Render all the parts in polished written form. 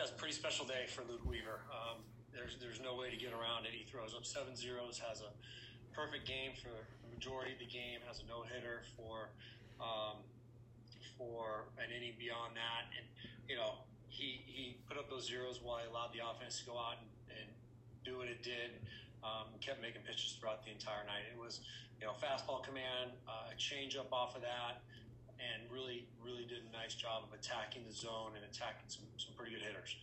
a pretty special day for Luke Weaver. There's no way to get around it. He throws up 7 zeros, has a perfect game for the majority of the game, has a no-hitter for an inning beyond that. And, he put up those zeros while he allowed the offense to go out and do what it did. Kept making pitches throughout the entire night. It was, fastball command, a changeup off of that, and really did a nice job of attacking the zone and attacking some pretty good hitters.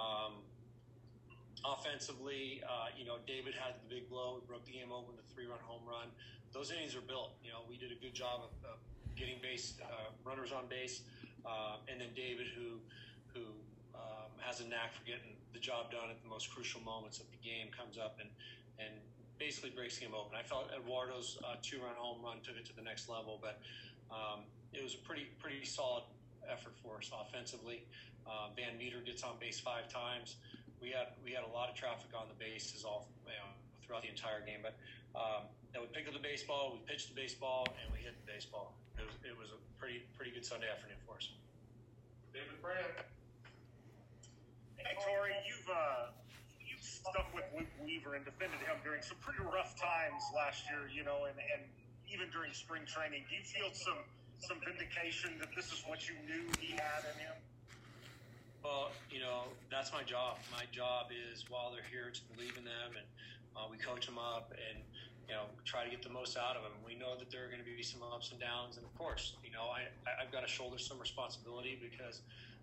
Offensively, David had the big blow, broke the game open, the 3-run home run. Those innings are built. We did a good job of getting runners on base, and then David, who has a knack for getting the job done at the most crucial moments of the game, comes up and basically breaks the game open. I felt Eduardo's 2-run home run took it to the next level, but it was a pretty solid effort for us offensively. Van Meter gets on base 5 times. We had a lot of traffic on the bases throughout the entire game, but we picked up the baseball, we pitched the baseball, and we hit the baseball. It was a pretty good Sunday afternoon for us. David Brandt. Hey, Torey, you've stuck with Luke Weaver and defended him during some pretty rough times last year, and even during spring training. Do you feel some vindication that this is what you knew he had in him? Well, that's my job. My job is, while they're here, to believe in them, and we coach them up and, try to get the most out of them. We know that there are going to be some ups and downs, and of course, I've got to shoulder some responsibility because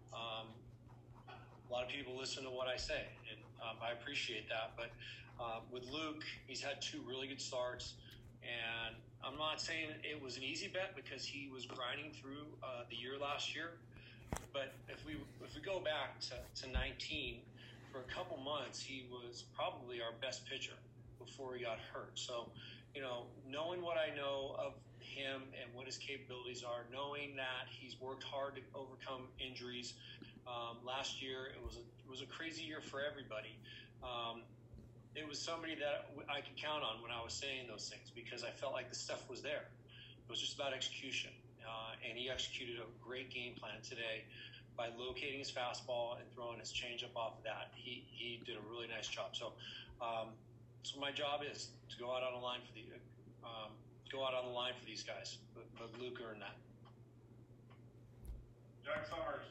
a lot of people listen to what I say, and I appreciate that. But with Luke, he's had 2 really good starts, and I'm not saying it was an easy bet because he was grinding through the year last year. But if we go back to 19, for a couple months, he was probably our best pitcher before he got hurt. So, knowing what I know of him and what his capabilities are, knowing that he's worked hard to overcome injuries. Last year, it was a crazy year for everybody. It was somebody that I could count on when I was saying those things because I felt like the stuff was there. It was just about execution. And he executed a great game plan today by locating his fastball and throwing his changeup off of that. He did a really nice job. So, so my job is to go out on the line for these guys. But Luke earned that. Jack Summers.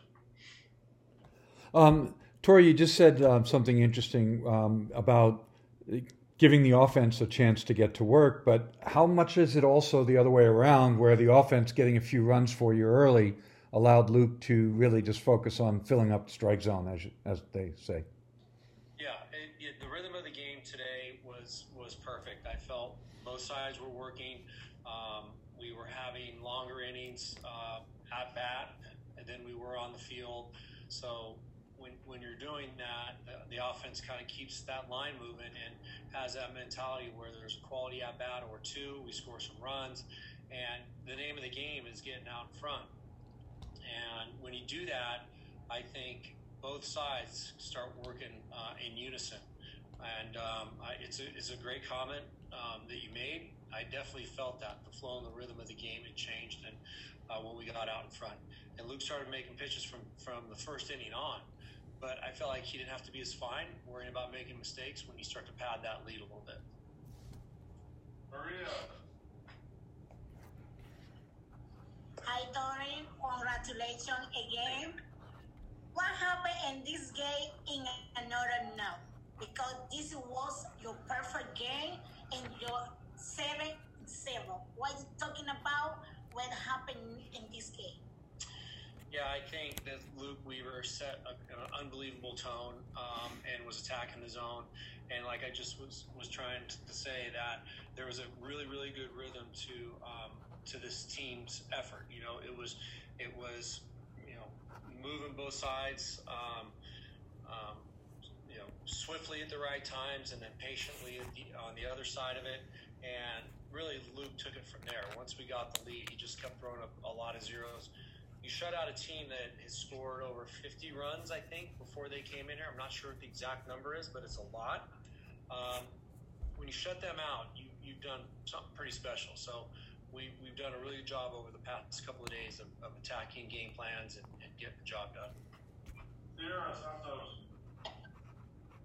Torey, you just said something interesting about giving the offense a chance to get to work, but how much is it also the other way around, where the offense getting a few runs for you early allowed Luke to really just focus on filling up the strike zone, as they say? Yeah, the rhythm of the game today was perfect. I felt both sides were working. We were having longer innings at bat than we were on the field. So when you're doing that, the offense kind of keeps that line moving and has that mentality where there's a quality at bat or 2, we score some runs, and the name of the game is getting out in front. And when you do that, I think both sides start working in unison. And it's a great comment that you made. I definitely felt that the flow and the rhythm of the game had changed, and when we got out in front, and Luke started making pitches from the first inning on. But I felt like he didn't have to be as fine worrying about making mistakes when you start to pad that lead a little bit. Maria. Hi, Torey. Congratulations again. What happened in this game in another note? Because this was your perfect game and your 7-0. What are you talking about? What happened in this game? Yeah, I think that Luke Weaver set an unbelievable tone and was attacking the zone. And like I just was trying to say, that there was a really good rhythm to this team's effort. It was moving both sides, swiftly at the right times, and then patiently on the other side of it. And really, Luke took it from there. Once we got the lead, he just kept throwing up a lot of zeros. You shut out a team that has scored over 50 runs, I think, before they came in here. I'm not sure what the exact number is, but it's a lot. When you shut them out, you've done something pretty special. So we've done a really good job over the past couple of days of attacking game plans and getting the job done. Sierra Santos.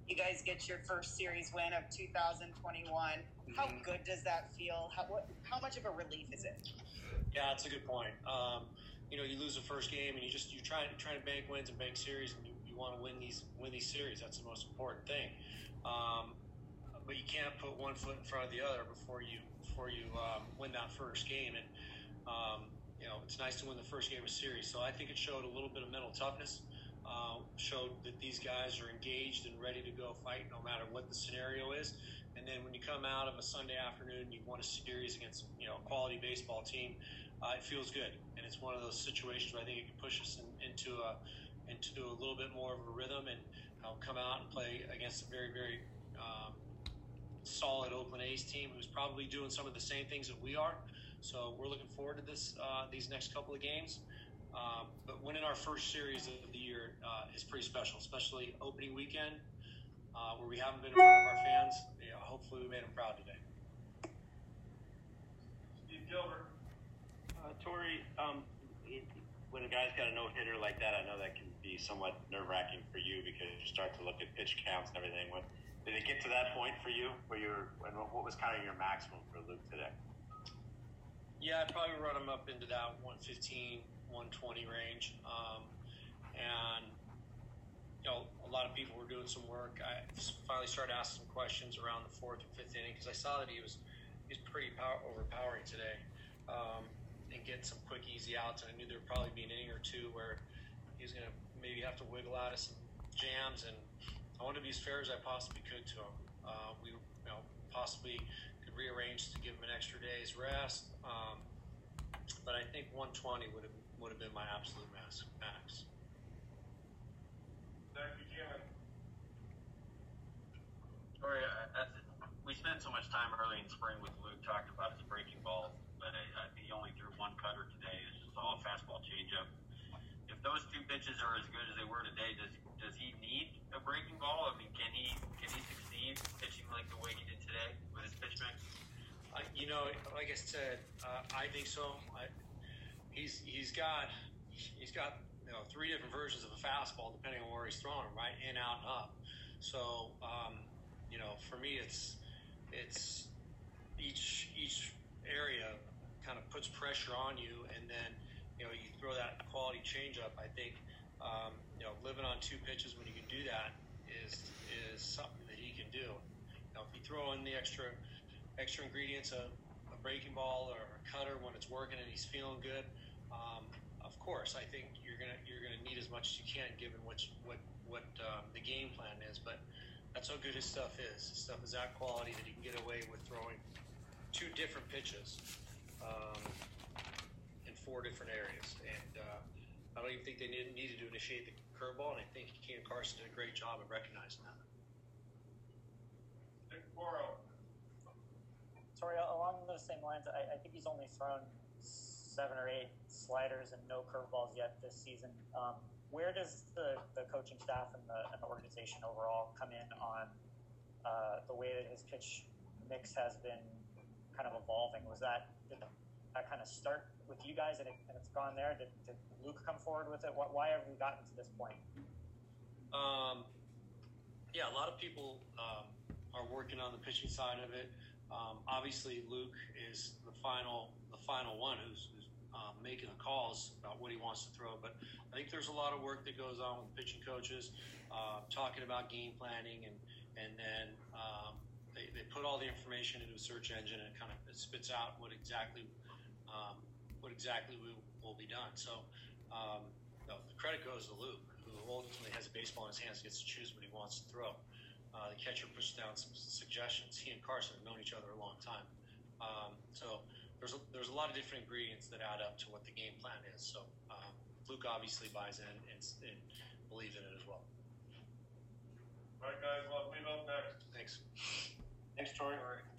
You guys get your first series win of 2021. How good does that feel? How much of a relief is it? Yeah, that's a good point. You lose the first game, and you're trying to bank wins and bank series, and you want to win these series. That's the most important thing. But you can't put one foot in front of the other before you win that first game. And it's nice to win the first game of series. So I think it showed a little bit of mental toughness. Showed that these guys are engaged and ready to go fight no matter what the scenario is. And then when you come out of a Sunday afternoon, you won a series against a quality baseball team. It feels good, and it's one of those situations where I think it can push us into a little bit more of a rhythm and come out and play against a very, very solid Oakland A's team who's probably doing some of the same things that we are. So we're looking forward to these next couple of games. But winning our first series of the year is pretty special, especially opening weekend where we haven't been in front of our fans. Hopefully we made them proud today. Steve Gilbert. Torey, when a guy's got a no-hitter like that, I know that can be somewhat nerve-wracking for you because you start to look at pitch counts and everything. Did it get to that point for you what was kind of your maximum for Luke today? Yeah, I'd probably run him up into that 115, 120 range. And a lot of people were doing some work. I finally started asking some questions around the fourth or fifth inning because I saw that he was pretty overpowering today. And get some quick, easy outs. And I knew there would probably be an inning or two where he was going to maybe have to wiggle out of some jams. And I wanted to be as fair as I possibly could to him. We possibly could rearrange to give him an extra day's rest. But I think 120 would have been my absolute max. Zach Buchanan. Sorry, we spent so much time early in spring with Luke talking about his breaking ball, but I think he only threw one cutter today. It's just all fastball changeup. If those two pitches are as good as they were today, does he need a breaking ball? I mean, can he succeed pitching like the way he did today with his pitch mix? Like I said, I think so. He's got three different versions of a fastball depending on where he's throwing them, right? In, out, and up. So for me, it's each area kind of puts pressure on you, and then you throw that quality changeup. I think living on two pitches when you can do that is something that he can do. If you throw in the extra ingredients of a breaking ball or a cutter when it's working and he's feeling good, of course I think you're gonna need as much as you can given what the game plan is. But that's how good his stuff is. His stuff is that quality that he can get away with throwing two different pitches in four different areas. And I don't even think they needed to initiate the curveball, and I think Kean Carson did a great job of recognizing that. Nick Morrow. Sorry, along those same lines, I think he's only thrown 7 or 8 sliders and no curveballs yet this season. Where does the coaching staff and the organization overall come in on the way that his pitch mix has been kind of evolving? Did that kind of start with you guys and it's gone there? Did Luke come forward with it? Why have we gotten to this point? Yeah, a lot of people are working on the pitching side of it. Obviously, Luke is the final one who's making the calls about what he wants to throw. But I think there's a lot of work that goes on with pitching coaches, talking about game planning, and then they put all the information into a search engine and it spits out what exactly will be done. So the credit goes to Luke, who ultimately has a baseball in his hands, gets to choose what he wants to throw. The catcher puts down some suggestions. He and Carson have known each other a long time. So there's a lot of different ingredients that add up to what the game plan is. So Luke obviously buys in and believes in it as well. All right, guys, we'll leave up next. Thanks. Thanks, Torey.